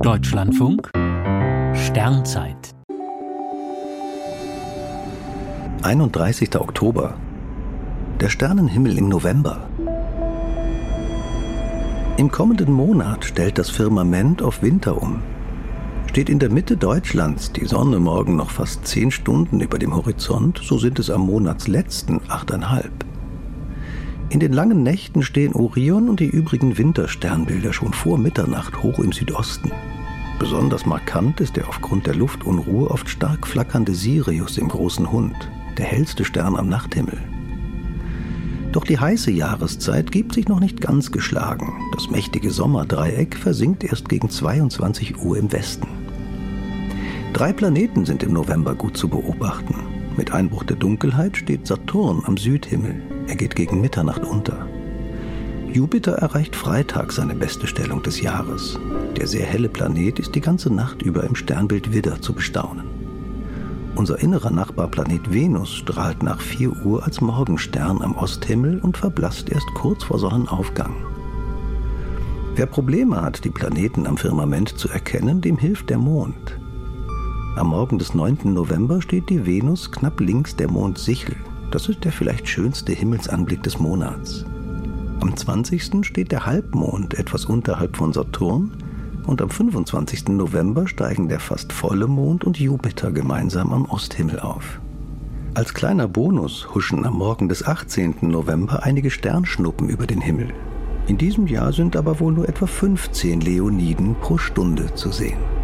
Deutschlandfunk Sternzeit 31. Oktober. Der Sternenhimmel im November. Im kommenden Monat stellt das Firmament auf Winter um. Steht in der Mitte Deutschlands die Sonne morgen noch fast 10 Stunden über dem Horizont, so sind es am Monatsletzten 8,5. In den langen Nächten stehen Orion und die übrigen Wintersternbilder schon vor Mitternacht hoch im Südosten. Besonders markant ist der aufgrund der Luftunruhe oft stark flackernde Sirius im Großen Hund, der hellste Stern am Nachthimmel. Doch die heiße Jahreszeit gibt sich noch nicht ganz geschlagen. Das mächtige Sommerdreieck versinkt erst gegen 22 Uhr im Westen. 3 Planeten sind im November gut zu beobachten. Mit Einbruch der Dunkelheit steht Saturn am Südhimmel. Er geht gegen Mitternacht unter. Jupiter erreicht Freitag seine beste Stellung des Jahres. Der sehr helle Planet ist die ganze Nacht über im Sternbild Widder zu bestaunen. Unser innerer Nachbarplanet Venus strahlt nach 4 Uhr als Morgenstern am Osthimmel und verblasst erst kurz vor Sonnenaufgang. Wer Probleme hat, die Planeten am Firmament zu erkennen, dem hilft der Mond. Am Morgen des 9. November steht die Venus knapp links der Mondsichel. Das ist der vielleicht schönste Himmelsanblick des Monats. Am 20. steht der Halbmond etwas unterhalb von Saturn und am 25. November steigen der fast volle Mond und Jupiter gemeinsam am Osthimmel auf. Als kleiner Bonus huschen am Morgen des 18. November einige Sternschnuppen über den Himmel. In diesem Jahr sind aber wohl nur etwa 15 Leoniden pro Stunde zu sehen.